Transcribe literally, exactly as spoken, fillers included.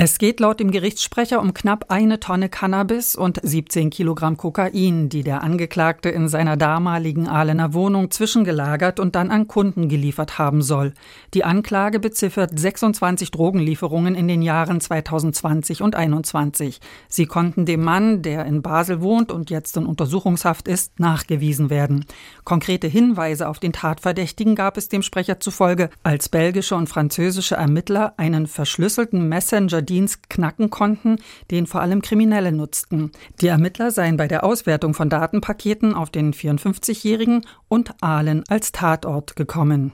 Es geht laut dem Gerichtssprecher um knapp eine Tonne Cannabis und siebzehn Kilogramm Kokain, die der Angeklagte in seiner damaligen Ahlener Wohnung zwischengelagert und dann an Kunden geliefert haben soll. Die Anklage beziffert sechsundzwanzig Drogenlieferungen in den Jahren zweitausendzwanzig und einundzwanzig. Sie konnten dem Mann, der in Basel wohnt und jetzt in Untersuchungshaft ist, nachgewiesen werden. Konkrete Hinweise auf den Tatverdächtigen gab es dem Sprecher zufolge, als belgische und französische Ermittler einen verschlüsselten Messenger Dienst knacken konnten, den vor allem Kriminelle nutzten. Die Ermittler seien bei der Auswertung von Datenpaketen auf den vierundfünfzigjährigen und Ahlen als Tatort gekommen.